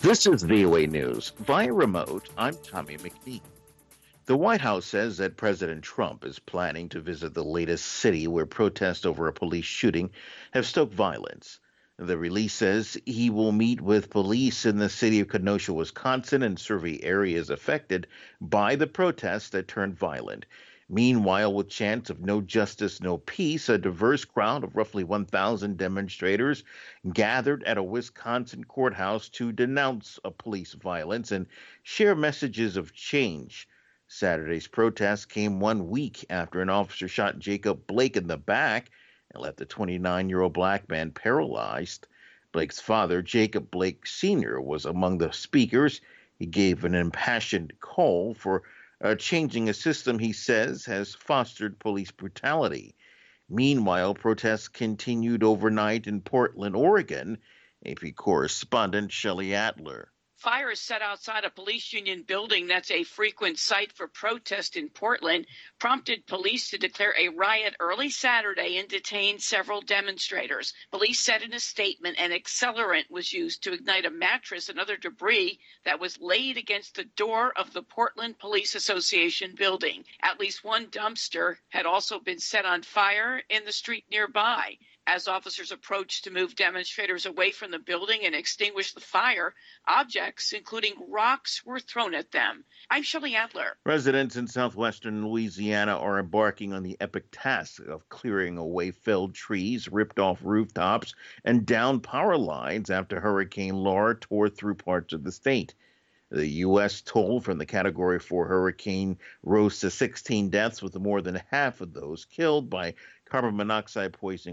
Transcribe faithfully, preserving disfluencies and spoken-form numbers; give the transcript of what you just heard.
This is V O A News. Via remote, I'm Tommy McNeil. The White House says that President Trump is planning to visit the latest city where protests over a police shooting have stoked violence. The release says he will meet with police in the city of Kenosha, Wisconsin, and survey areas affected by the protests that turned violent. Meanwhile, with chants of no justice, no peace, a diverse crowd of roughly one thousand demonstrators gathered at a Wisconsin courthouse to denounce a police violence and share messages of change. Saturday's protest came one week after an officer shot Jacob Blake in the back and left a twenty-nine-year-old black man paralyzed. Blake's father, Jacob Blake Senior, was among the speakers. He gave an impassioned call for uh, changing a system he says has fostered police brutality. Meanwhile, protests continued overnight in Portland, Oregon. A P correspondent Shelley Adler. Fire is set outside a police union building that's a frequent site for protest in Portland, prompted police to declare a riot early Saturday and detain several demonstrators. Police said in a statement an accelerant was used to ignite a mattress and other debris that was laid against the door of the Portland Police Association building. At least one dumpster had also been set on fire in the street nearby. As officers approached to move demonstrators away from the building and extinguish the fire, objects, including rocks, were thrown at them. I'm Shelley Adler. Residents in southwestern Louisiana are embarking on the epic task of clearing away felled trees, ripped off rooftops, and downed power lines after Hurricane Laura tore through parts of the state. The U S toll from the Category four hurricane rose to sixteen deaths, with more than half of those killed by carbon monoxide poisoning